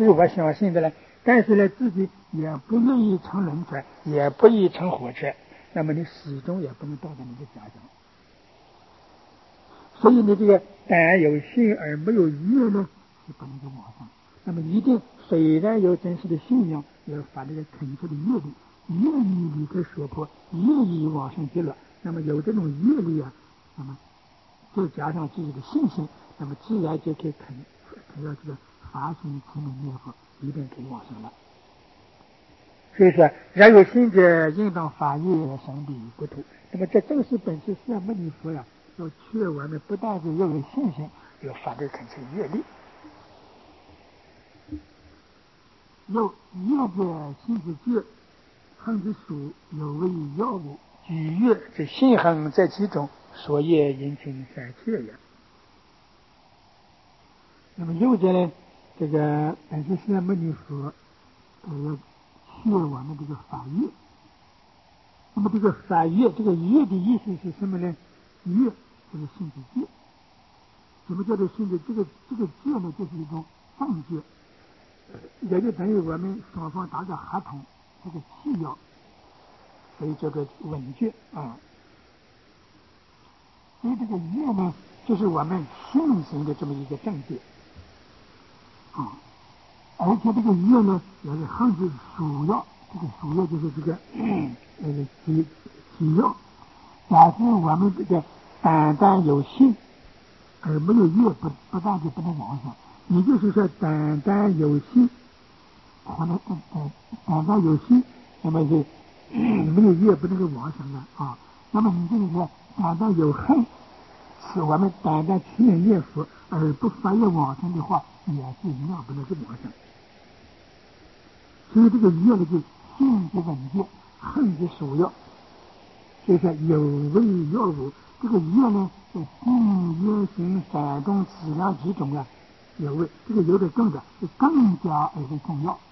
是我相信的呢，但是呢自己也不愿意乘轮船，也不愿意乘火车，那么你始终也不能到达你的家乡。所以你这个但有信而没有愿呢，是不能够往上。那么一定虽然有真实的信仰，也要把这个恳切的愿力，愿意离开所迫，愿意往上去了。那么有这种愿力啊，那么再加上自己的信心，那么自然就可以肯要这个发心持名念佛，一定可以往上了。所以说，然有信者，应当发愿生彼国土。那么这正是本师释迦牟尼佛呀，要劝我们不但是要有信心，要发这恳切愿力。又业者信之戒，恨之属有为药物，举越之信恨在其中，所业引起三切也。那么又者呢，这个本师释迦牟尼佛要劝我们这个法业。那么这个法业，这个业的意思是什么呢？业就是信之戒。什么叫做信之？这个戒呢，就是一种正戒，也就等于我们双方打个合同，这个契约，所以叫做稳戒啊。所以这个业呢，就是我们信心的这么一个正戒啊。而且这个业呢，也是恒之属要，这个属要就是这个喜要。假使我们这个单单有信而没有业，不但就不能往上。也就是说，单单有信，单单有信，那么是没有业不能够往上的啊。那么你这个说单单有恨，是我们单单持名念佛而不发愿往生的话，也是一样不能够往上。所以这个业呢，就信之稳戒，恨之属要。所以说有为药物，这个业呢，在信业行三种质量之中啊，有为这个有的更的是更加而为重要。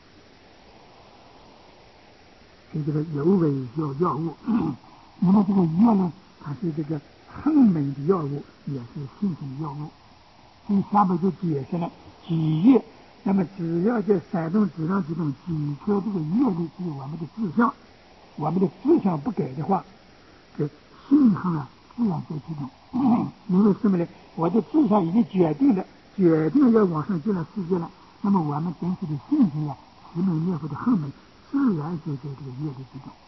所以这个有为药物，那么这个业呢，它是这个恨门的药物，也是信心的药物。所以下面就解释了己业。那么只要这三种质量之中几颗这个业力是我们的志向，我们的志向不改的话，这信恨啊自然在其中。因为什么呢？我的志向已经决定要往上进了世界了，那么我们真实的信心啊，持名念佛的恨门自然就在这个业力之中。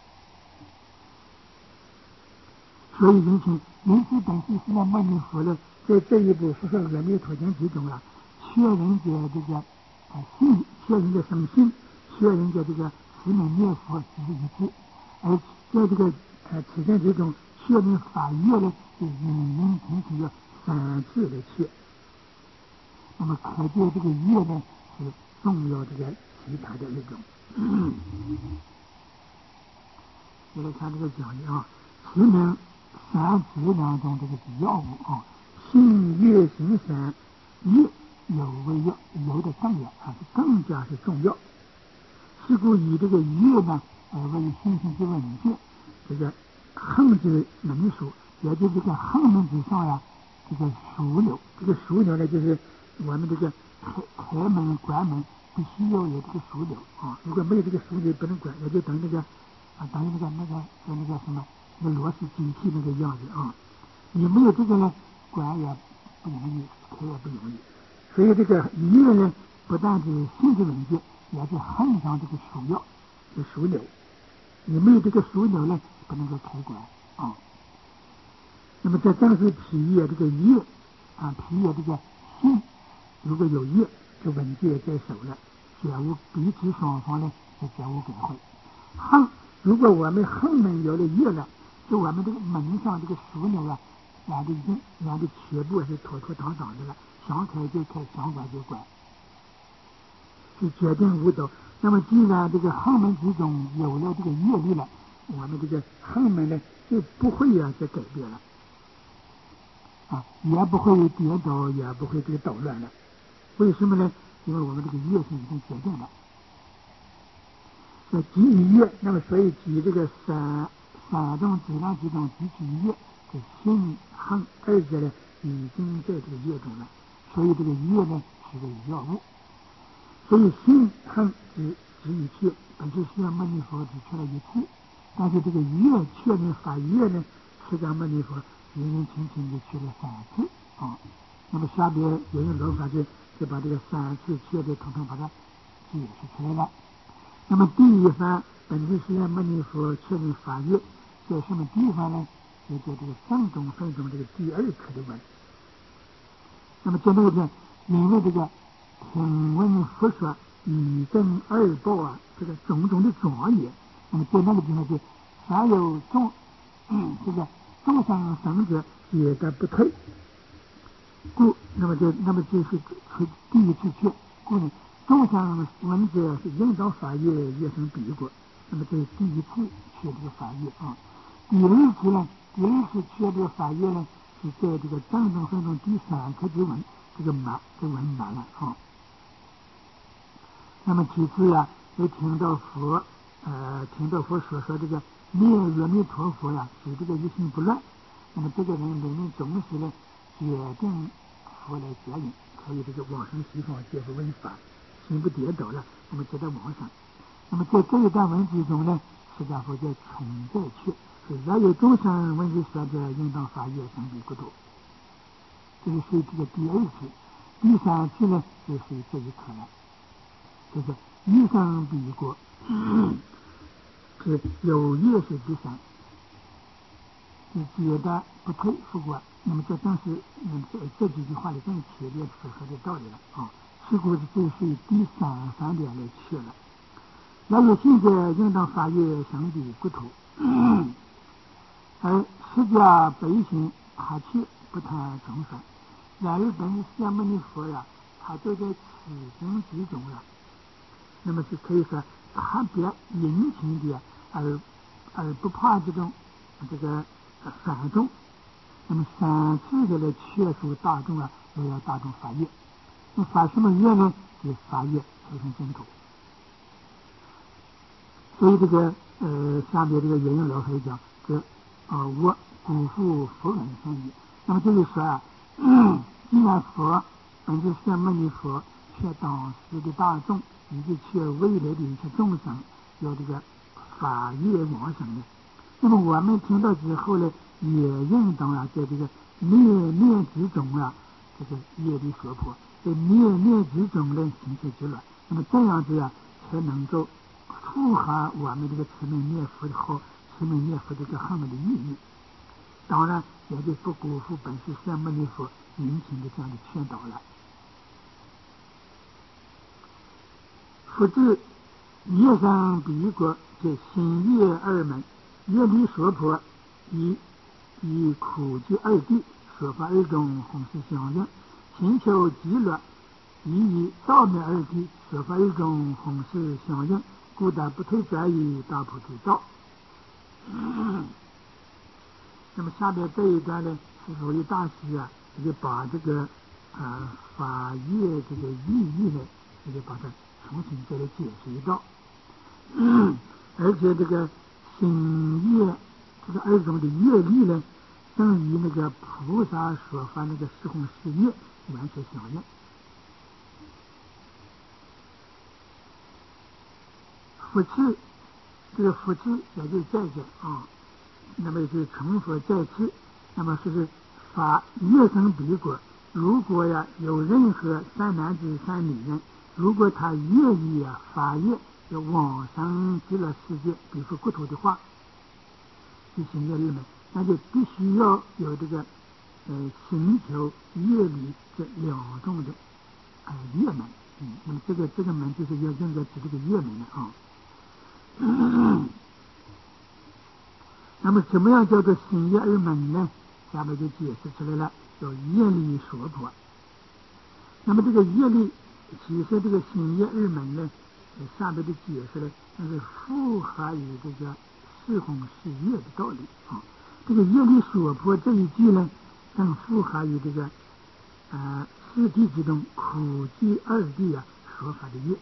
所以因此本师释迦牟尼佛呢，在这一部《佛说阿弥陀经》之中啊，劝人家这个信，劝人家生信，劝人家这个持名念佛只是一致，而在这个此经之中，劝人法业呢，是引提起了三次的劝。那么可见这个业呢，是重要这个其他的那种。我来看这个讲义啊，持名三质量中这个药物啊，信业行三业有为要，有的更要，还是更加是重要。是故以这个业呢，为信心之稳健，这个恨之门属，也就是这个恨门之上呀，这个枢纽，这个枢纽呢，就是我们这个开门关门必须要有这个枢纽啊，如果没有这个枢纽不能关，也就等于那个什么那个螺丝机器那个样子啊。你没有这个呢，关也不容易，开也不容易。所以这个业呢，不但是性质稳健，也是恨上这个枢要，这枢纽。你没有这个枢纽呢，不能够开关啊。那么这正是体业这个业啊，体业这个性，如果有业，就稳健在手了，绝无彼此双方呢是绝无改会。恨，如果我们恨门有了业了，就我们这个门上这个枢纽啊，俺的全部是妥妥当当的了，想开就开，想关就关，是决定无斗。那么既然这个恨门之中有了这个业力了，我们这个恨门呢就不会再改变了啊，也不会跌倒，也不会这个捣乱了。为什么呢？因为我们这个业是已经决定了。集于业，那么所以集这个三种质量之中集其业，这信恨二者呢已经在这个业中了，所以这个业呢是个药物。 所以心恨只一切，本是释迦牟尼佛只去了一次，但是这个业确认法业呢，释迦牟尼佛认认真真的去了3次啊。那么下边有人罗法就把这个3次确的统统把它解释出来了。那么第一番本是释迦牟尼佛确认法业在什么地方呢？就在这个正中分中这个第2课的文。那么讲到这，因为这个听闻佛说以正二报啊，这个种种的庄严，那么在那个地方就凡有这个众生生者也得不退，故那么就是第一次去，故呢众生闻者是应当法业也生彼国，那么这是第一次去这个法业啊。第2次呢，第2次去这个法业呢，是在这个正中分中第3课之文，这个文满了啊。那么其次呀，又听到佛说这个念阿弥陀佛呀，使这个一心不乱。那么这个人总是呢决定佛来接引，可以这个往生西方接受闻法，心不跌倒了，那么就在往上。那么在这一段文之中呢，释迦佛在重再去，是若有众生闻之说者，应当法业生彼国土。这是属于这个第2次。第3次呢，就属于这一课了，就是一生彼国，是有业是第3，是觉得不退复国。那么这正是这几句话里正切切符合的道理了啊。是故这属于第3番点来去了。若有信者，应当法业生彼国土。而释迦本心他去不谈众生，然而本释迦牟尼佛呀，他就在此生之中了。那么是可以说特别殷勤的，而不怕这种繁重。那么3次的来劝说大众啊，都要大众法业。那发什么业呢？就法业求生净土。所以这个下面这个原因老师讲这我辜负佛恩生意。那么就是说啊，既然佛本是释迦牟尼佛，却当时的大众以及却未来的一切众生有这个法业往生的，那么我们听到之后呢，也应当啊，在这个念之中啊，这个业力所迫，在念之中呢行持之乱。那么这样子啊，才能够符合我们这个持名念佛的持名念佛这个行的意义。当然也就不辜负本师释迦牟尼佛殷勤的这样的劝导了。复至业生彼国，这心业2门，业力所迫，以苦集2谛，所发2种弘誓相应，寻求极乐，以道灭2谛，所发2种弘誓相应，故得不退转于大菩提道。那么下面这一段呢，是属于大师啊，就把这个法业这个意义呢，就把它重新再来解释一道。而且这个心业这个2种的业力呢，正与那个菩萨所发那个十弘誓业完全相应。复次，这个复次也就是再见啊，那么也就是重复再次。那么是法业生彼国，如果呀有任何3男子3女人，如果他愿意啊法业要往生极乐世界彼佛国土的话，就行业2门，那就必须要有这个寻求业力这2种的业门。那么这个门就是要应该指这个业门的啊。那么怎么样叫做心业2门呢？下面就解释出来了，叫业力所迫。那么这个业力，其实这个心业2门呢，下面的解释呢，那是符合于这个十弘誓业的道理啊。这个业力所迫这一句呢，正符合于这个4谛之中苦集2谛啊所发的业。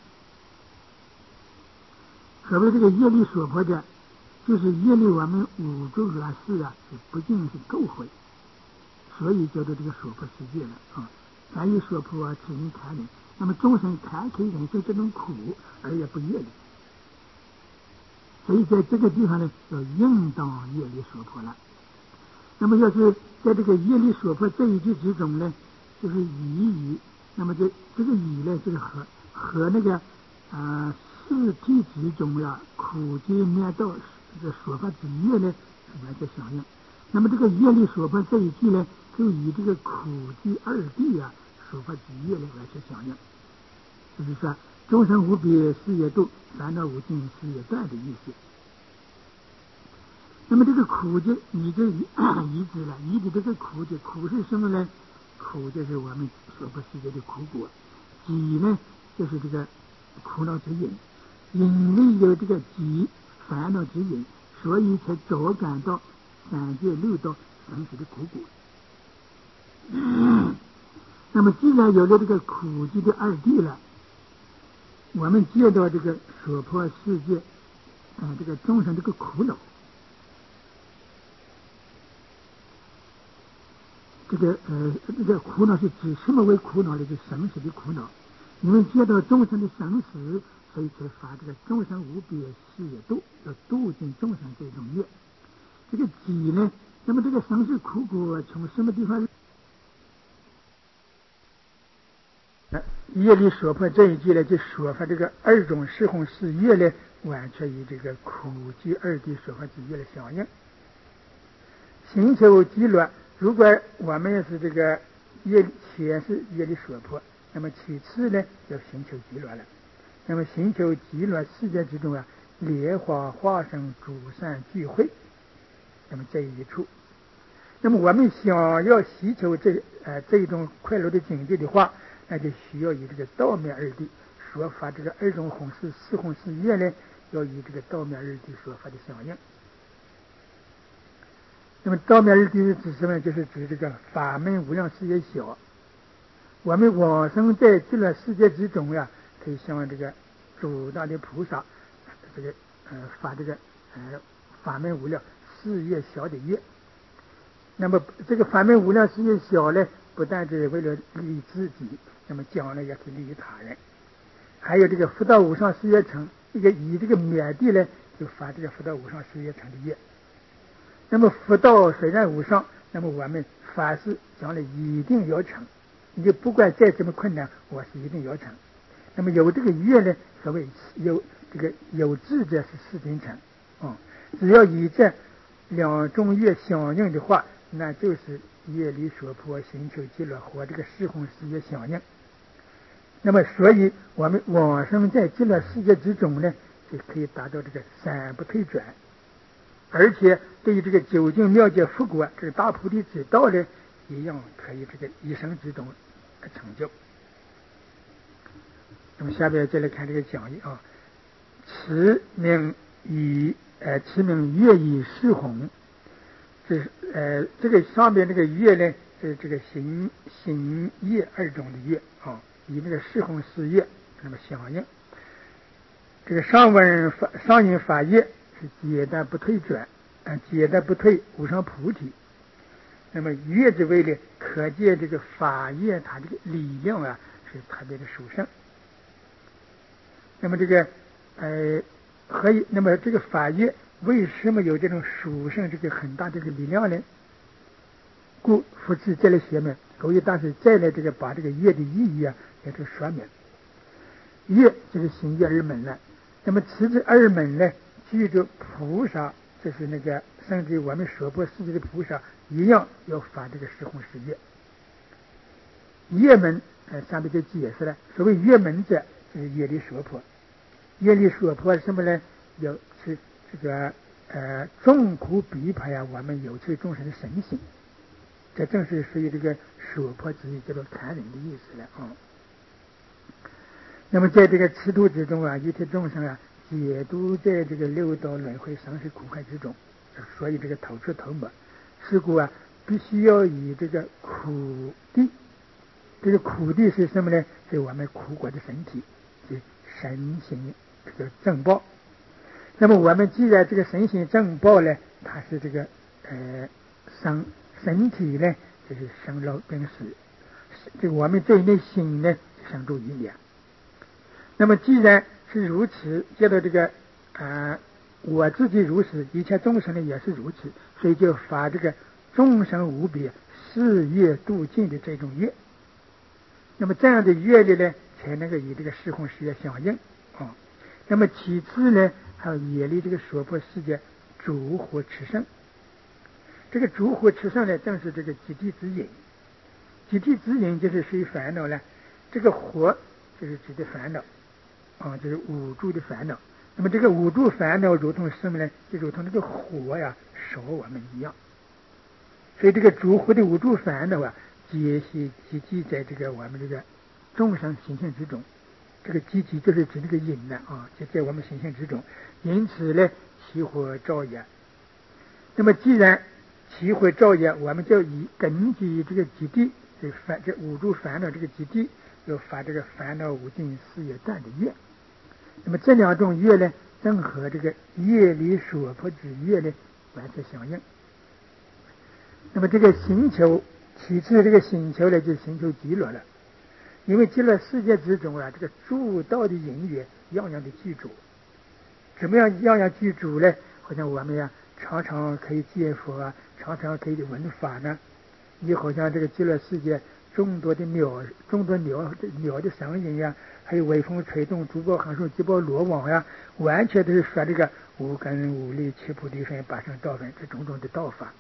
所谓这个业力所迫的，就是业力我们5种恶事啊，是不尽是够毁，所以叫做这个所迫世界了啊。 凡以所迫此人堪忍。那么众生堪可以忍受这种苦，而也不业力。所以在这个地方呢，要应当业力所迫了。那么要是在这个业力所迫这一句之中呢，就是以，那么这个以呢，就是和那个四谛之中呀，苦集灭道这所发之业呢是完全相应。那么这个业力所迫这一句呢，就与这个苦集二谛啊所发之业呢完全相应。就是说众生无边誓业度，烦恼无尽誓业断的意思。那么这个苦就你就移植了，移植这个苦就苦是什么呢？苦就是我们所不世界的苦果，集呢就是这个苦恼之因，因为有这个集烦恼之因，所以才着感到三界六道生死的苦果。那么既然有了这个苦集的二谛了，我们接到这个所迫世界这个众生这个苦恼，这个苦恼是指什么为苦恼呢？就是生死的苦恼。因为接到众生的生死，所以才发这个众生无边誓业度，要度尽众生这种业。这个己呢，那么这个生死苦果从什么地方？业力所迫这一句呢，就说发这个二种四弘誓业呢，完全与这个苦集二谛所发之业的相应。寻求极乐，如果我们是这个先是业力所迫，那么其次呢要寻求极乐了。那么寻求极乐世界之中啊，莲花化身诸善聚会，那么这一处，那么我们想要祈求这一种快乐的境界的话，那就需要以这个道灭二谛所发这个二种弘誓四弘誓业呢，要以这个道灭二谛所发的相应。那么道灭二谛是指什么？就是指这个法门无量世界小。我们往生在极乐世界之中呀，可以向这个诸大的菩萨这个发这个法门无量事业小的业。那么这个法门无量事业小呢，不但是为了利益自己，那么将来也可以利益他人。还有这个福道无上事业成，以这个灭谛呢，就发这个福道无上事业成的业。那么福道虽然无上，那么我们发誓将来一定要成，你就不管再怎么困难，我是一定要成。那么有这个业呢，所谓有志者是事竟成，只要以这两种业相应的话，那就是业力所迫寻求极乐和这个四弘誓业相应。那么所以我们往生在极乐世界之中呢，就可以达到这个三不退转，而且对于这个究竟妙解佛果这个大菩提之道呢，一样可以这个一生之中成就。那么下边再来看这个讲义啊，此名乐以四弘，这个上边这个乐呢，是这个行业二种的乐以那个四弘誓业那么相应。这个上因法业是解脱不退转，解脱不退无上菩提。那么乐之位呢，可见这个法业它这个力量啊是特别的殊胜。那么这个那么这个法业为什么有这种殊胜这个很大这个力量呢？故复次再来学明，所以大师再来这个把这个业的意义啊也就说明。业就是行业二门了。那么此之二门呢，具着菩萨，就是那个甚至我们所破世界的菩萨一样要发这个四弘誓业。业门上面就解释了，所谓业门者就是业力所迫。业力所迫什么呢？要是这个众苦逼迫呀，我们有罪众生的神性，这正是属于这个所迫之意，叫做残忍的意思了那么在这个吃度之中啊，一切众生啊，解毒在这个六道轮回生死苦海之中，所以这个头出头没。是故啊，必须要以这个苦谛，这个苦谛是什么呢？是我们苦果的身体，是身心这个正报。那么我们既然这个身心正报呢，它是这个身体呢，就是生老病死， 这个我们这一内心呢生出一念。那么既然是如此，接着这个我自己如此，一切众生呢也是如此，所以就发这个众生无别誓愿度尽的这种愿。那么这样的愿力呢，才能够与这个时空世界相应啊。那么其次呢，还有业力这个娑婆世界诸火炽盛。这个诸火炽盛呢，正是这个集体之因。集体之因就是属于烦恼呢，这个火就是指的烦恼就是五住的烦恼。那么这个五住烦恼如同什么呢？就如同这个火呀烧我们一样。所以这个诸火的五住烦恼皆是集集在这个我们这个众生心性之中。这个集集就是指这个因呢就在我们心性之中。因此呢，起火造业。那么既然起火造业，我们就根据这个基地，这五住烦恼这个基地，要发这个烦恼无尽誓愿断的愿。那么这两种愿呢，正和这个业力所迫之愿呢完全相应。那么这个星球，其次这个星球呢，就是星球极乐了。因为极乐世界之中这个诸道的因缘样样的具足。怎么样样样具足呢？好像我们常常可以见佛常常可以闻法呢。你好像这个极乐世界众多鸟的声音还有微风吹动珠宝行树吉宝罗网完全都是说这个无根无力七菩提分八圣道分这种种的道法。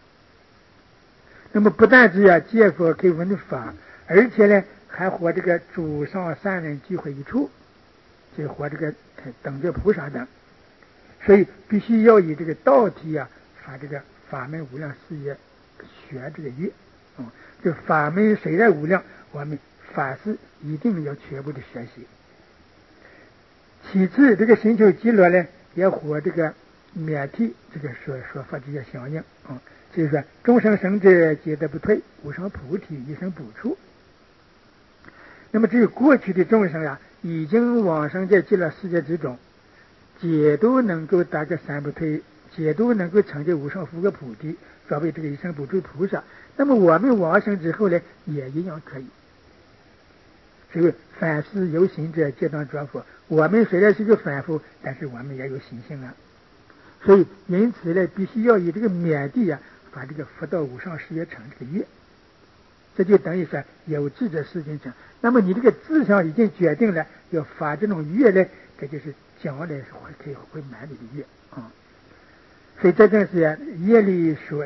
那么不但是见佛可以闻法，而且呢还和这个诸上善人聚会一处，就和这个等觉菩萨等。所以必须要以这个道体发这个法门无量誓愿学这个愿这法门虽然无量，我们法师一定要全部的学习。其次这个星球极乐呢，也和这个免提这个说法之间相应就是说众生生者皆得不退，无上菩提一生不处。那么至于过去的众生已经往生在极乐世界之中，皆都能够达个三不退，皆都能够成就无上福个菩提，作为这个一生不住菩萨。那么我们往生之后呢，也一样可以。所以凡是有心者皆当作佛。我们虽然是个凡夫，但是我们也有心性所以因此呢，必须要以这个勉地把这个佛道无上誓愿成这个愿。这就等于说有志者事竟成。那么你这个志向已经决定了要发这种愿呢，这就是将来可以会满你的愿所以这正是业力所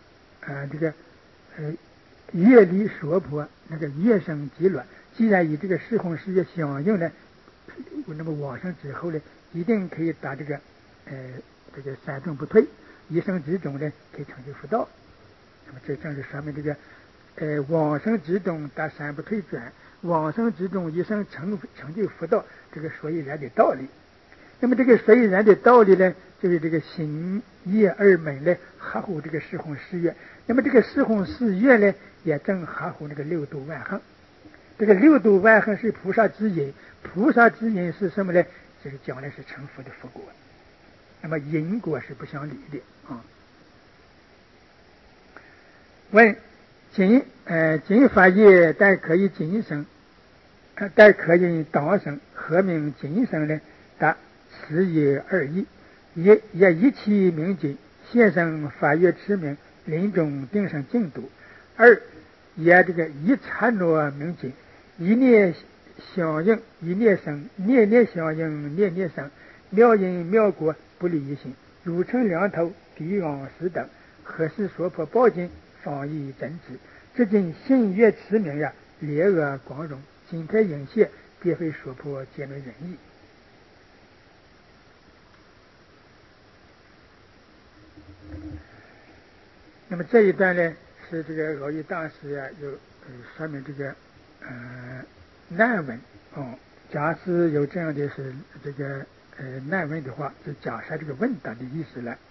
业力所迫那个业生极乐。既然与这个时空世界相应呢，那么往生之后呢，一定可以达这个三众不退，一生之中呢可以成就佛道。那么这正是说明这个往生之中达三不退转，往生之中一生成就佛道，这个所以然的道理。那么这个所以然的道理呢，就是这个行业二门呢合乎这个时空誓愿。那么这个时空誓愿呢，也正合乎那个六度万行。这个六度万行是菩萨之因，菩萨之因是什么呢？就是将来是成佛的佛果。那么因果是不相离的问今法业但可以今生，但可以当生，何名今生呢？答：此也二义。也一其名今，现生法业持名，临终定生净土。二也这个一刹那名今，一念相应一念生，念念相应念念生，妙因妙果不离一心，如成两头地王时等，何时所破报尽，方以真知。至今信愿持名烈恶光荣，心态应现，别非说破皆能仁义。那么这一段呢，是这个老易大师有说明这个难文假使有这样的是这个难文的话，就假设这个问答的意思了。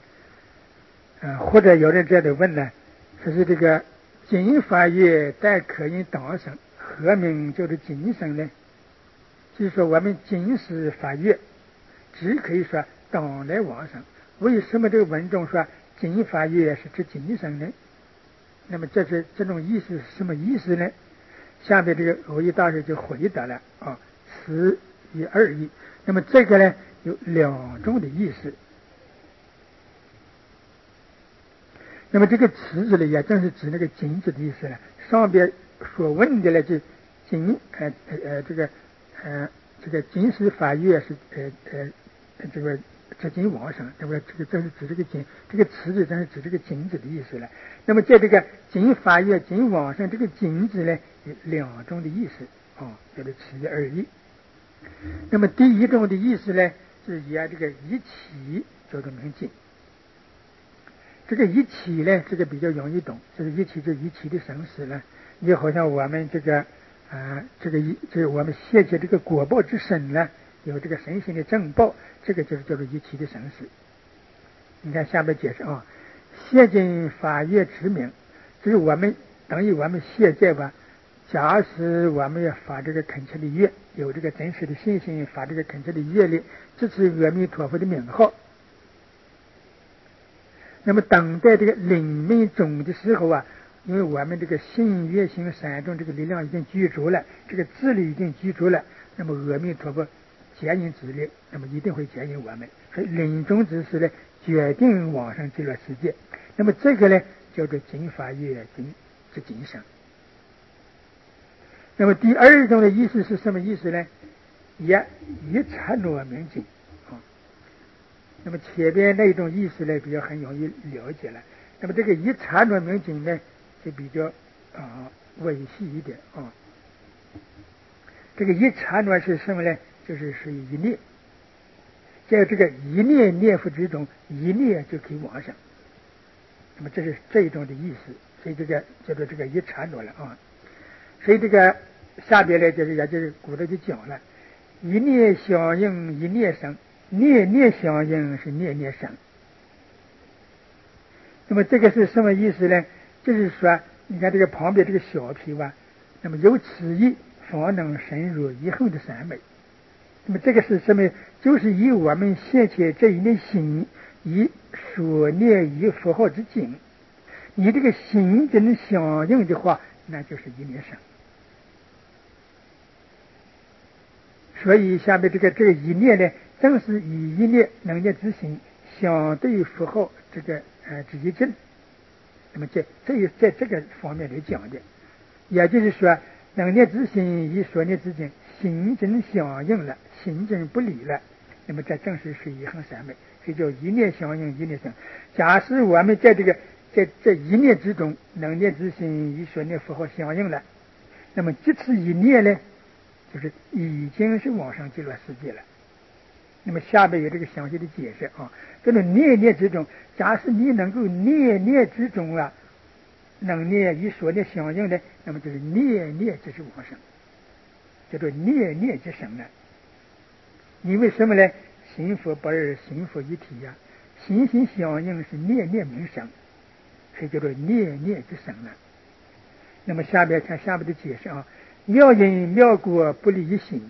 或者有人这样的问呢，说是这个今法业但可以当生，何名叫做今生呢？就是说我们今世法业只可以说当来往生，为什么这个文中说今法业是指今生呢？那么这种意思是什么意思呢？ 下面这个偶益大师就回答了啊，词以二义。那么这个呢有两种的意思。那么这个词字呢，也正是指那个井字的意思了。上边所问的呢，就井这个井使法月是这个直井往生，那么这个正是指这个井，这个词字正是指这个井字的意思了。那么在这个井法月、井往生这个井字呢，有两种的意思啊，叫做词以二义。那么第一种的意思呢，是以这个一起叫做明井。这个一起呢，这个比较容易懂，这个一起就一起的生死呢，就好像我们这个我们谢谢这个果报之神呢，有这个神性的正报，这个就是叫做一起的生死。你看下面解释啊，谢尽法业之名，就是我们等于我们现在吧，假使我们要发这个恳切的愿，有这个真实的信心，发这个恳切的愿力，这是阿弥陀佛的名号。那么等待这个领命种的时候啊，因为我们这个信愿行三种这个力量已经具足了，这个智力已经具足了，那么阿弥陀佛接引之力，那么一定会接引我们。所以临终之时呢，决定往生极乐世界。那么这个呢，叫做经法业之今生。那么第二种的意思是什么意思呢？也以刹那明经。那么前边那种意思呢，比较很容易了解了。那么这个一刹那明经呢，就比较微细一点啊。这个一刹那是什么呢？就是属于一念，在这个一念念佛之中，一念就可以往生。那么这是这一种的意思，所以这个叫做这个一刹那了啊。所以这个下边呢，就是古代就讲了，一念相应一念生。念念相应是念念生。那么这个是什么意思呢？就是说，你看这个旁边这个小皮吧，那么有此意，方能深入以后的三昧。那么这个是什么？就是以我们现前这一念心，以所念以佛号之境，你这个心真相应的话，那就是一念生。所以下面这个一念呢，正是以一念能念之心相对佛号这个之一境。那么在这个方面来讲的，也就是说，能念之心与所念之境心真相应了，心真不离了，那么这正是属于恒三昧，所以叫一念相应一念生。假使我们在这一念之中，能念之心与所念佛号相应了，那么这次一念呢，就是已经是往生极乐世界了。那么下边有这个详细的解释啊，这种念念之中，假使你能够念念之中啊，能念与所念相应的，那么就是念念即是往生，叫做念念即生了。因为什么呢？心佛不二，心佛一体呀，心心相应是念念明生，所以叫做念念即生了。那么下边看下边的解释啊，妙因妙果不离一心。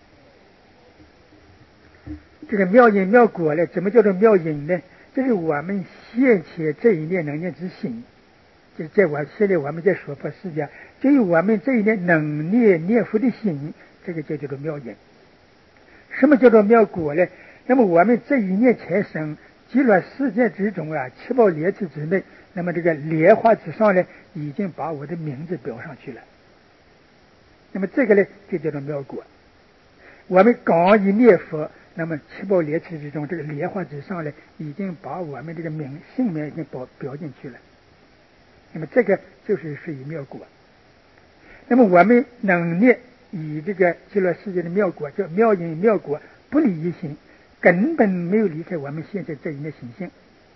这个妙因妙果呢，怎么叫做妙因呢？就是我们现前这一念能念之心，就是现在我们在说佛世界，对于我们这一念能念念佛的心，这个就叫做妙因。什么叫做妙果呢？那么我们这一念产生极乐世界之中啊，七宝莲池之内，那么这个莲花之上呢，已经把我的名字标上去了。那么这个呢，就叫做妙果。我们刚一念佛，那么七宝莲池之中，这个莲花之上呢，已经把我们这个姓名已经标进去了。那么这个就是属于妙果。那么我们能念以这个极乐世界的妙果，叫妙因妙果，不离一心，根本没有离开我们现在这一念心性。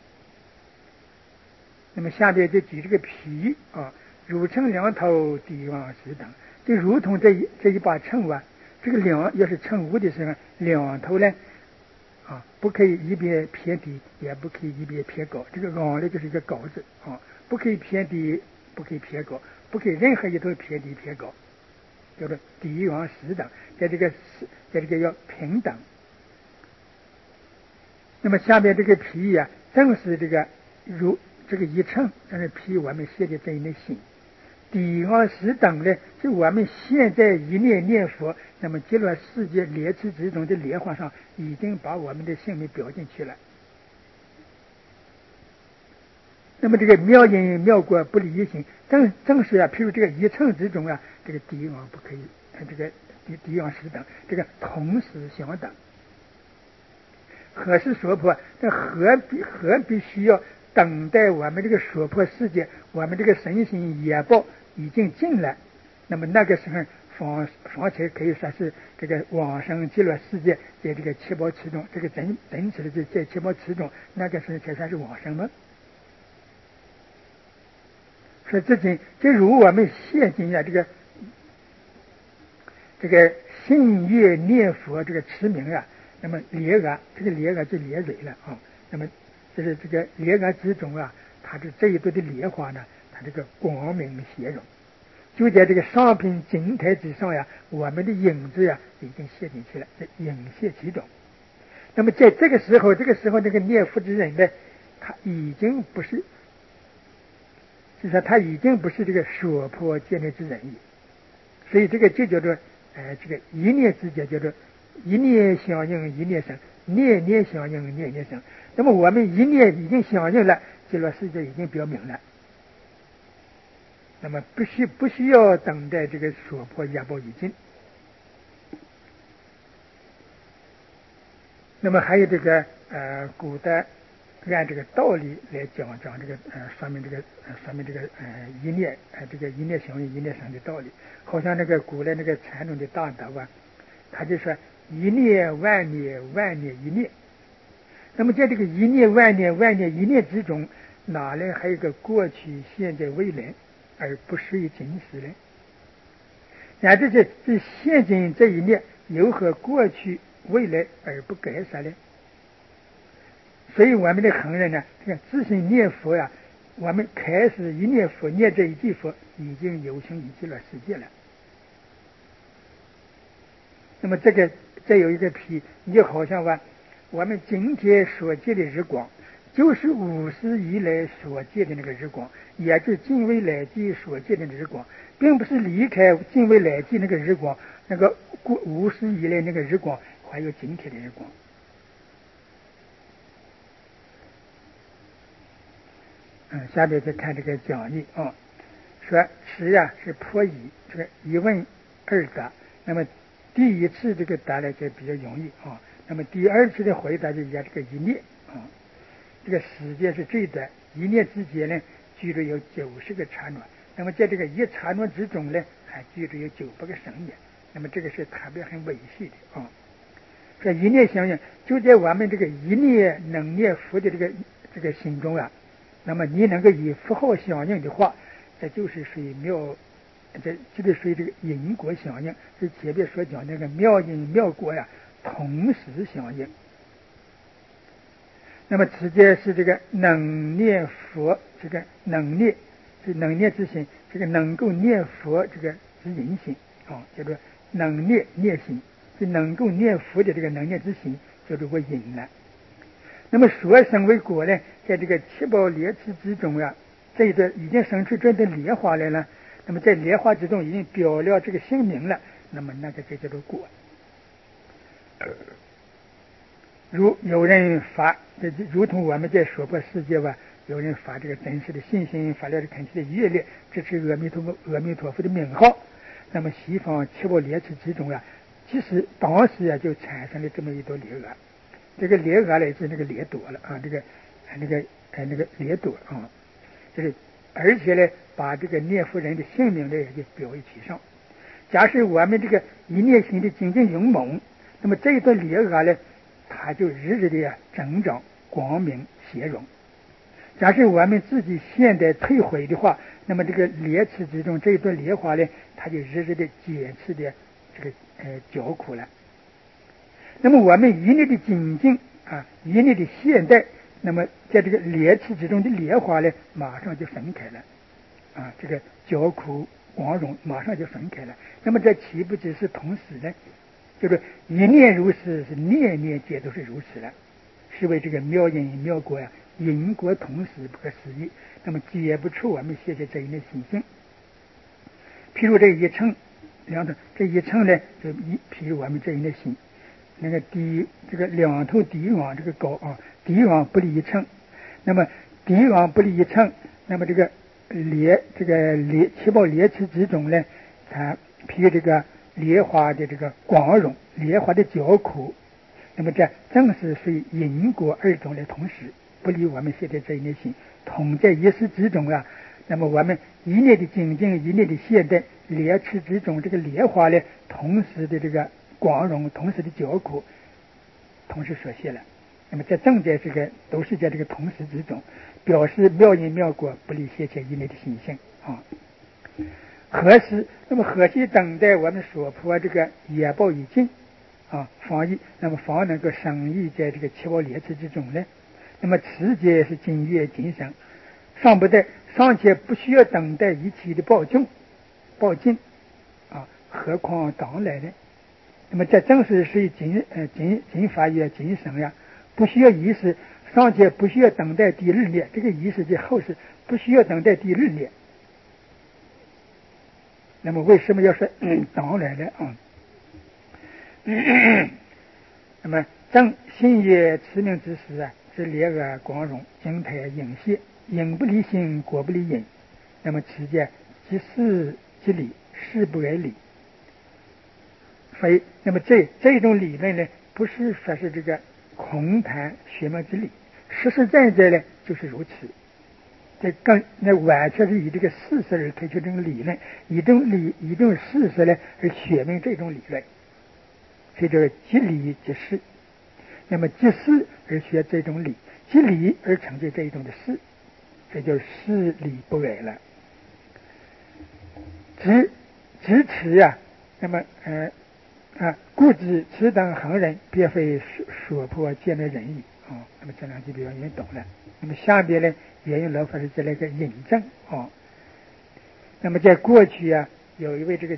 那么下边就举这个皮啊，汝称两头地王石等，就如同这一把秤啊，这个要是称物的时候，两头呢不可以一边偏低，也不可以一边偏高。这个昂呢就是一个高字啊，不可以偏低，不可以偏高，不可以任何一头偏低偏高，叫做地王石等，在这个要平等。那么下面这个皮正是这个一称，但是皮我们现在这一类心， 地方十等呢，是我们现在一念念佛，那么极乐世界列次之中的莲花上已经把我们的性命表进去了。那么这个妙因妙果不离一心，正是啊，譬如这个一乘之中啊，这个地方不可以，这个地方十等，这个同时相等。何时说破？那何必须要等待我们这个说破世界，我们这个身心业报已经尽了，那么那个时候方才可以说是这个往生极乐世界，在这个七宝池中，这个真实的在七宝池中，那个时候才算是往生吗？说这如我们现今啊，这个信乐念佛这个持名啊，那么莲娥，这个莲娥就莲蕊了啊。那么这个莲娥之中啊，它这一朵的莲花呢，它这个光明显荣，就在这个上品金台之上呀，我们的影子呀已经现进去了，这影现其中。那么在这个时候，那个念佛之人呢，他已经不是。就是说他已经不是这个所破见内之人矣，所以这个就叫做这个一念之间叫做一念相应一念生，念念相应念念生。那么我们一念已经相应了，极乐世界已经表明了，那么不需要等待这个所破业报已尽。那么还有这个古代按这个道理来讲这个说明这个一念这个一念相应一念生的道理，好像那个古代那个禅宗的大德啊，他就说一念万念万念一念。那么在这个一念万念万念一念之中，哪来还有一个过去现在未来，而不属于今时呢？那这现今这一念有何过去未来而不改杀呢？所以我们的行人呢，这个自行念佛呀，我们开始一念佛，念这一句佛，已经有情于极乐世界了。那么这有一个题，你就好像说，我们今天所见的日光，就是五世以来所见的那个日光，也就是近未来际所见的日光，并不是离开近未来际那个日光，那个五世以来那个日光，还有今天的日光。下面再看这个讲义啊，说持呀是颇易，这个一问二答。那么第一次这个答来就比较容易啊，那么第二次的回答就也这个一念啊，这个时间是最短，一念之间呢，居住有90个刹那。那么在这个一刹那之中呢，还居住有900个生年。那么这个是特别很维系的啊。说一念相应，就在我们这个一念能念佛的这个心中啊。那么你能够以符号相应的话，这就是属于妙，这个属于这个因果相应，是前面所讲那个妙因妙果呀，同时相应。那么直接是这个能念佛，这个能念是能念之心，这个能够念佛这个是因心啊，叫做能念念心，是能够念佛的这个能念之心，叫做为因了。那么所生为果呢，在这个七宝莲池之中啊，这一段已经生出这的莲花来了。那么在莲花之中已经表了这个姓名了，那么那个就叫做果。如有人发，如同我们在娑婆世界吧，有人发这个真实的信心，发了恳切的愿力，这是阿弥陀佛的名号。那么西方七宝莲池之中啊，其实当时啊就产生了这么一朵莲娥。这个莲娥来自那个莲朵了啊，那个莲朵啊，就是而且呢，把这个念佛人的姓名呢也就表为其上。假使我们这个一念心的精进勇猛，那么这一朵莲娥呢，它就日日的增长光明显荣。假使我们自己现在退毁的话，那么这个莲池之中这一朵莲花呢，它就日日的减次的这个焦苦了。那么我们一念的精进啊，一念的现代，那么在这个莲池之中的莲花呢，马上就分开了啊，这个焦苦光荣马上就分开了。那么这岂不只是同时呢？就是一念如是，是念念皆都是如此了，是为这个妙因妙果呀，因果同时不可思议。那么解不出我们现在这一念心性。 譬如这一称，两头这一称呢，就譬如我们这人的心，那个这个两头地往这个高啊，地往不离一称，那么地往不离一称，那么这个七宝莲池之中呢，它譬如这个莲花的这个光荣，莲花的焦苦，那么这正是属于因果二种的同时，不离我们现在这一念心，同在一时之中啊。那么我们一念的精进，一念的现代，莲池之中这个莲花呢，同时的这个光荣，同时的焦苦，同时所现了。那么在正在这个都是在这个同时之中，表示妙因妙果，不离现前一念的心性啊。何时？那么何时等待我们所破这个业报已尽啊，方能够生益在这个七宝莲池之中呢？那么此节是今月今生，尚且不需要等待一切的报尽啊，何况当来呢？那么这正是属于今法月今生呀，不需要仪式，尚且不需要等待第二年，这个仪式的后世不需要等待第二年。那么为什么要说当来呢啊？那么正心月持名之时啊，是莲而光荣，静态影现，因不离心，果不离因。那么此间即事即理，事不为理。所以，那么这种理论呢，不是说是这个空谈学门之理，实实在在呢就是如此。那完全是以这个事实而推出这种理论，以这种事实呢而学明这种理论。所以这个即理即事，那么即事而学这种理，即理而成就这一种的事，这就是事理不违了。知持啊，那么故知此等行人，别非所破见的人矣啊。那么这两句比较容易懂了。那么下边呢，也用老法师这来个引证啊。那么在过去啊，有一位这个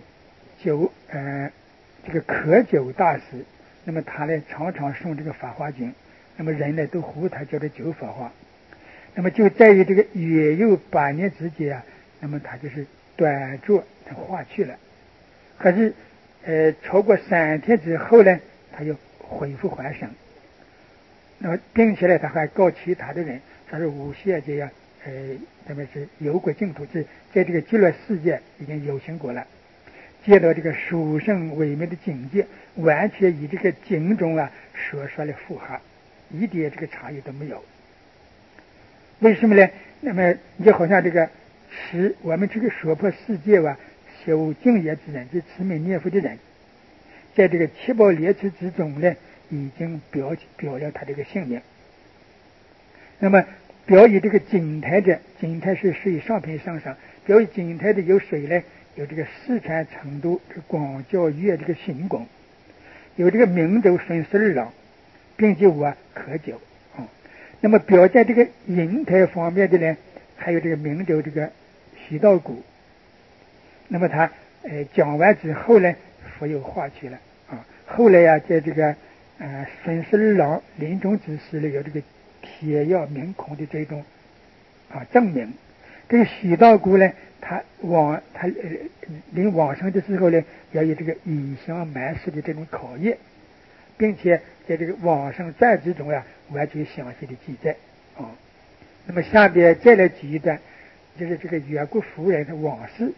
渴酒大师，那么他呢常常诵这个法华经，那么人呢都呼他叫做酒法华。那么就在于这个约有8年之间啊，那么他就是短坐他化去了。可是超过3天之后呢，他又恢复还生。那么并且呢，他还告其他的人，他是无限这样那么是有过净土，在这个极乐世界已经有行过了，见到这个殊胜伟美的境界，完全以这个经中啊所说的符合，一点这个差异都没有。为什么呢？那么就好像这个我们这个娑婆世界啊，修净业之人，就持名念佛的人，在这个七宝莲池之中呢，已经表了他这个性命。那么表以这个景台的，景台是属于上品上上，表以景台的有谁呢？有这个四川成都这广教院这个行宫，有这个明州孙十二郎，并且我可久啊。那么表在这个银台方面的呢，还有这个明州这个徐道谷。那么他讲完之后呢，佛又化去了啊。后来呀，在这个孙十二郎临终之时呢，有这个铁要明空的这种证明。这个徐道谷呢，他临往生的时候呢，要有这个以相满世的这种考验，并且在这个往生传之中完全详细的记载啊。那么下边再来举一段，就是这个远国夫人的往事。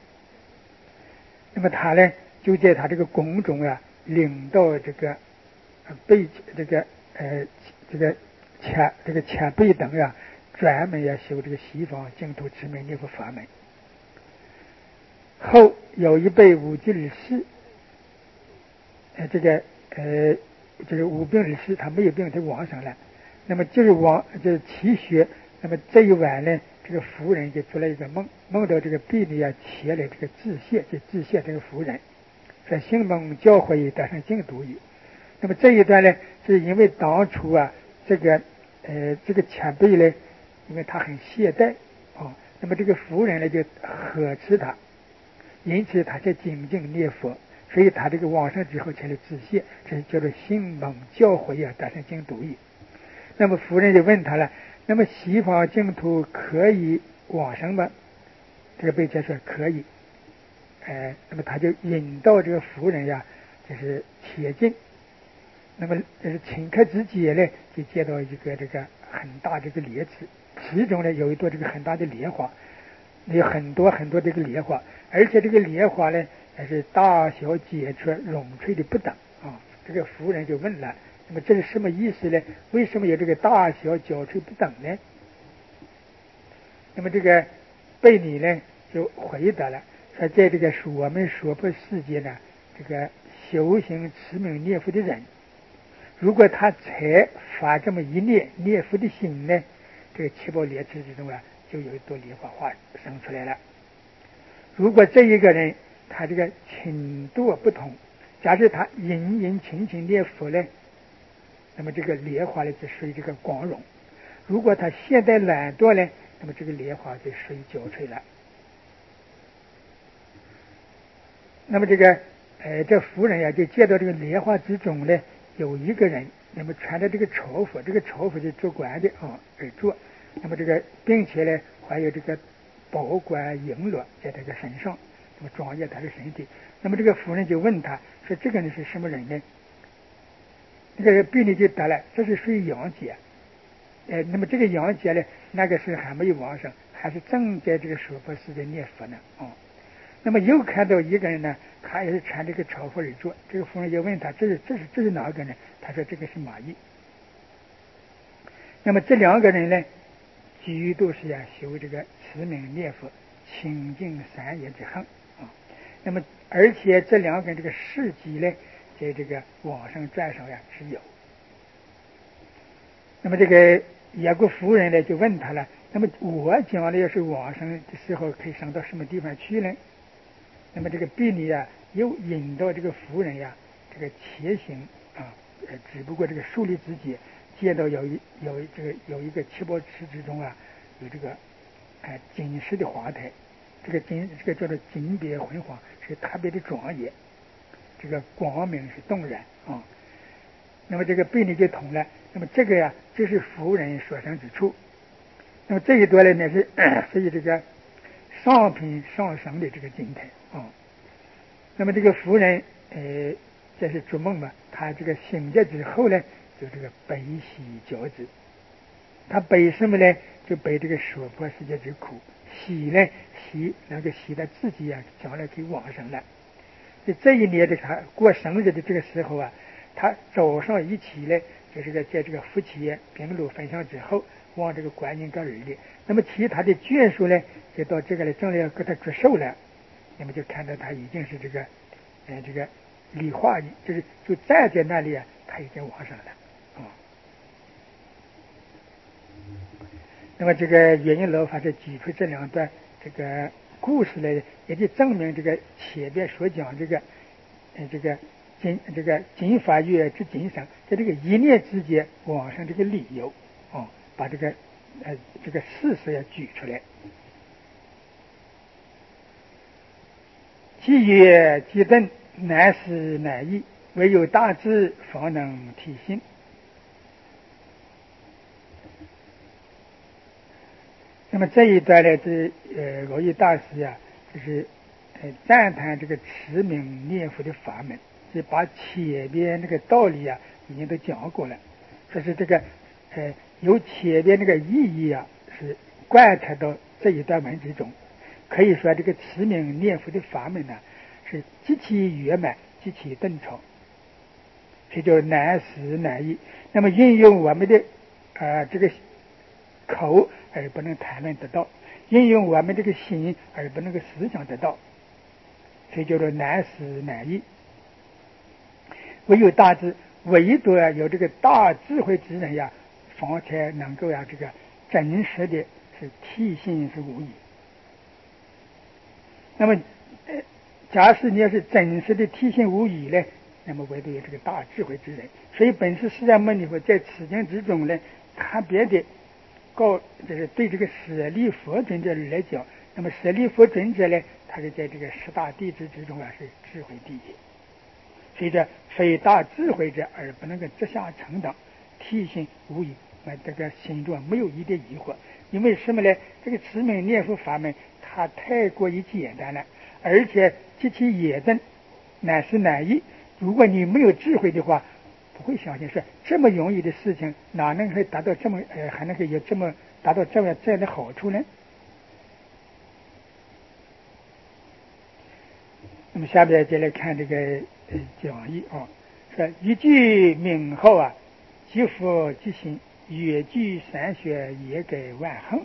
那么他呢，就在他这个宫中领到这个前辈等专门修这个西方净土持名念佛法门。后有一辈武吉理事，这个武病理事他没有病，他往生了。那么就是祈学。那么这一晚呢，这个夫人就做了一个梦到这个婢女切了这个致谢这个夫人，说姓蒙教诲得上净土语。那么这一段呢，是因为当初这个前辈呢，因为他很懈怠那么这个夫人呢就呵斥他，因此他才精进念佛，所以他这个往生之后才来致谢，这叫做姓蒙教诲得上净土语。那么夫人就问他了，那么西方净土可以往生吗？这个被解说可以。 那么他就引导这个妇人呀，就是前进。那么就是顷刻之间呢，就见到一个这个很大这个莲池，其中呢有一朵这个很大的莲花，有很多很多这个莲花，而且这个莲花呢还是大小结出荣翠的不等啊。这个妇人就问了，那么这是什么意思呢？为什么有这个大小交翠不等呢？那么这个贝尼呢就回答了，说在这个我们娑婆世界呢，这个修行持名念佛的人，如果他才发这么一念念佛的心呢，这个七宝莲池之中啊，就有一朵莲花花生出来了。如果这一个人他这个程度不同，假设他殷殷勤勤念佛呢，那么这个莲花呢就属于这个光荣；如果他现在懒惰呢，那么这个莲花就属于交瘁了。那么这妇人呀，就见到这个莲花之中呢，有一个人，那么穿着这个朝服，这个朝服是做官的而着，那么并且呢还有这个宝冠璎珞在他的身上，那么庄严他的身体。那么这个妇人就问他说：“这个人是什么人呢？”这个比例就答了，这是属于阳界。那么这个阳界呢，那个时候还没有往生，还是正在这个娑婆世界念佛呢那么又看到一个人呢，他也是穿这个朝服而着。这个妇人就问他：“这是哪个人？”他说：“这个是马邑。”那么这两个人呢，居都是修这个持名念佛、清净三业之行那么而且这两个人这个事迹呢，在这个网上传上是有。那么这个耶国夫人呢就问他了：“那么我将来要是往生的时候，可以上到什么地方去呢？”那么这个比尼又引导这个妇人这个前行只不过这个树立之间见到有一个七宝池之中有这个金石的花台，这个叫做金边辉煌，是特别的庄严，这个光明是动人那么这个比尼就通了。那么这个就是妇人所生之处。那么这一段呢是属于这个上品上生的这个经台那么这个妇人这是做梦嘛，他这个醒着之后呢，就这个悲喜交织。他悲什么呢？就悲这个娑婆世界之苦；喜呢，喜那个喜他自己将来可以往生了。这一年的他过生日的这个时候他早上一起来，就是在这个夫妻并炉分享之后，往这个观音阁而立。那么其他的眷属呢，就到这个来，正要给他祝寿了。那么就看到他已经是这个理化，就站在那里他已经往生了那么这个原因老法是举出这两段这个故事来，也就证明这个前边所讲这个金法月之今生，在这个一念之间往生这个理由把这个事实举出来。既曰既顿，难思难议，唯有大智方能体心。那么这一段呢，是罗烨大师就是赞叹这个持名念佛的法门，是把前边那个道理已经都讲过了，说是这个由前边那个意义是贯彻到这一段文之中。可以说这个持名念佛的法门是极其圆满，极其顿超，这叫难思难议。那么运用我们的这个口而不能谈论得到，运用我们这个心而不能够思想得到，这叫做难思难议。唯有大智，唯独有这个大智慧之人方才能够这个真实的是体心是无疑。那么假使你要是真实的体心无疑呢，那么唯独有这个大智慧之人。所以本师释迦牟尼佛在此经之中呢，特别的就是对这个舍利佛尊者来讲，那么舍利佛尊者呢，他是在这个十大弟子之中是智慧第一。所以非大智慧者而不能够直下承当，体心无疑，这个心中没有一点疑惑。因为什么呢？这个持名念佛法门它太过于简单了， 而且极其野真，乃是乃易。如果你没有智慧的话，不会相信说这么容易的事情哪能会达到这么还能够有这么达到这样的好处呢？那么下边再来看这个讲义啊，说一句名号啊，即佛即心，远居散学，也给万恒。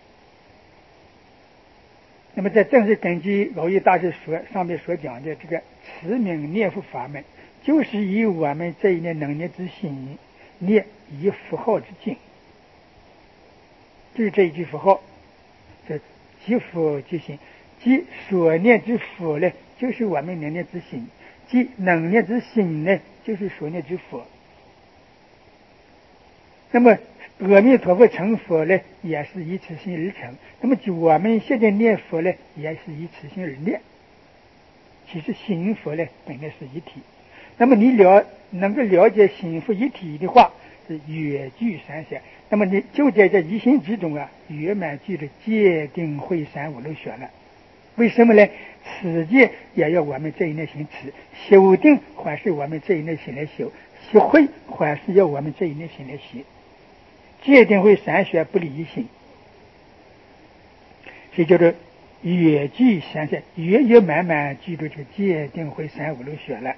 那么这正是根据耦益大师上面所讲的这个持名念佛法门，就是以我们这一念能念之心念以符号之境，就是这一句符号，这即佛即心，即所念之佛呢，就是我们能念之心；即能念之心呢，就是所念之佛。那么阿弥陀佛成佛呢，也是以此心而成。那么就我们现在念佛呢，也是以此心而念。其实心佛呢，本来是一体。那么你能够了解心佛一体的话，是远具三学。那么你就在这一心之中啊，圆满具了戒定慧三五六学了。为什么呢？此戒也要我们这一念心持，修定还是我们这一念心来修，学慧还是要我们这一念心来学。戒定慧三学不离一心，所以叫做圆具三学，圆圆满满具足这个戒定慧三五六学了。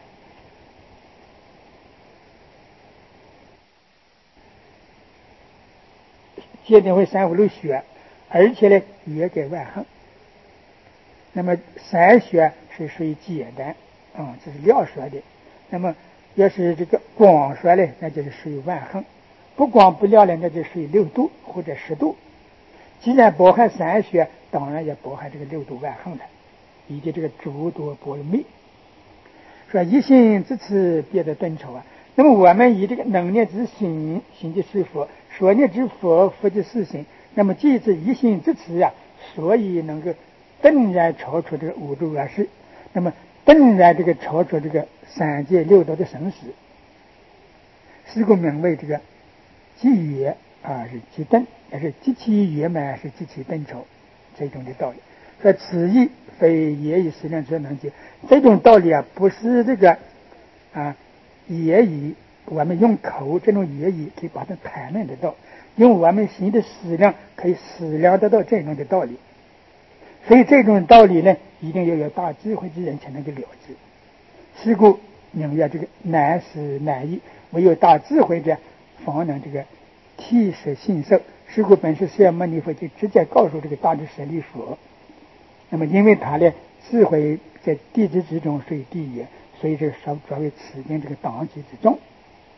戒定慧三五六学，而且呢也给万恒。那么三学是属于简单这是料说的。那么要是这个广说呢，那就是属于万恒。不广不料呢，那就属于六度或者十度。既然包含三学，当然也包含这个六度万恒了，以及这个诸多波罗蜜。说一心之持，别的顿筹啊。那么我们以这个能念之心，心即是佛；所念之佛，佛即是心。那么即是一心之持啊，所以能够顿然超出这个五诸恶世，那么顿然这个超出这个三界六道的生死，是故名为这个极圆是极顿，也是极其圆满，是极其顿超这种的道理。说此意非言语实量所能解，这种道理啊，不是这个言语我们用口这种言语可以把它谈论得到，用我们心的思量可以思量得到这种的道理。所以这种道理呢，一定要有大智慧之人才能够了知。是故名曰这个难识难易，唯有大智慧者方能这个体识信受。是故本师释迦牟尼佛就直接告诉这个大智舍利佛，那么因为他的智慧在地支之中属于第一，所以这个作为此经这个当机之重。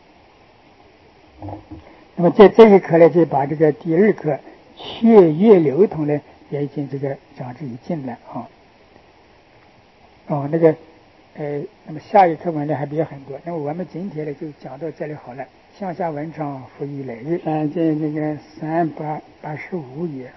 那么在这一课呢，就把这个第二课雀跃流通呢，也已经这个讲之已尽了那么下一课文呢还比较很多。那么我们今天呢就讲到这里好了。向下文章复议来日，在那个385页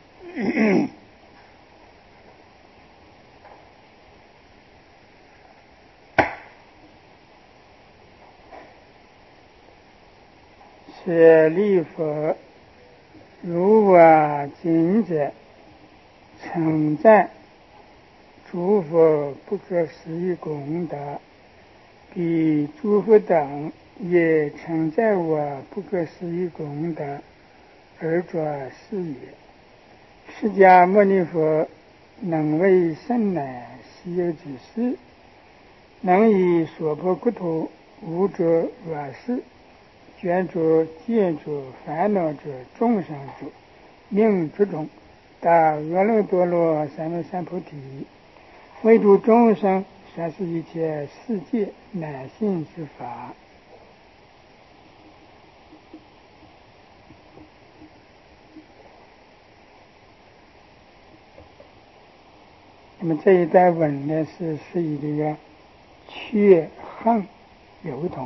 舍利弗，如我今者称赞诸佛不可思议功德，彼诸佛等也称赞我不可思议功德，而作是也：释迦牟尼佛能为甚难稀有之事，能以所破国土无着若是，捐着见着烦恼者众生者，命之中达阿耨多罗三藐三菩提，为诸众生说是一切世界乃信之法。那么这一段文呢，是以这个却横流通。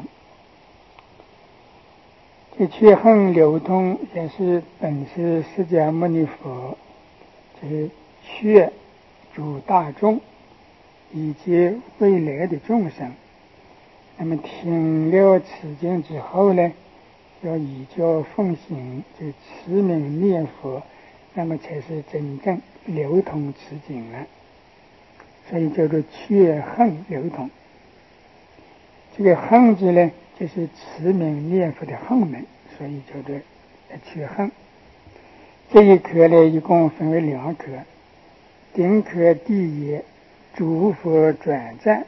这却横流通也是本师释迦牟尼佛这是却诸大众以及未来的众生。那么听了此经之后呢，要依教奉行，就持名念佛，那么才是真正流通此经了。 所以叫做却恨流通。这个恨字呢，就是持名念佛的恨门，所以叫做却恨。这一科呢，一共分为2科，顶科第一，诸佛转赞。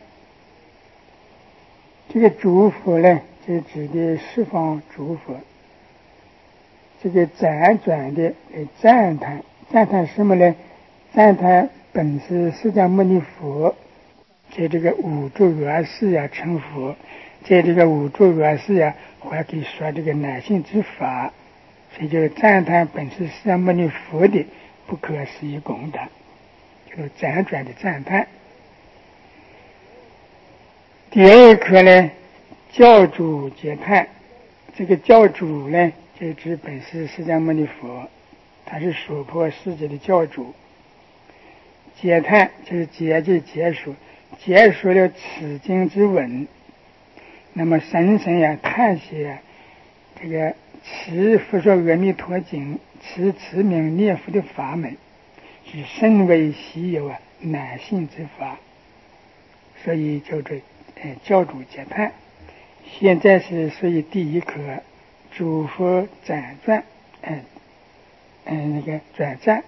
这个诸佛呢，就指的十方诸佛。这个辗转的赞叹，赞叹什么呢？赞叹本师释迦牟尼佛在这个五浊恶世啊成佛，在这个五浊恶世啊还可以说这个乃性之法，所以就赞叹本师释迦牟尼佛的不可思议功德，就是辗转的赞叹。第二课呢，教主结叹。这个教主呢，就指本师释迦牟尼佛，他是娑婆世界的教主。结叹就是结束了此经之文，那么深深叹息这个持佛说阿弥陀经，持名念佛的法门是甚为稀有乃性之法，所以叫做教主结叹。现在是属于第一课，诸佛转赞，那个转赞。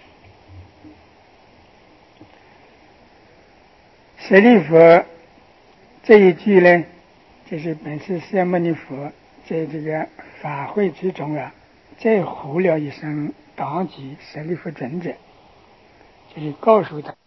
舍利弗这一句呢，就是本师释迦牟尼佛在这个法会之中再呼了一声，当即舍利弗尊者，就是告诉他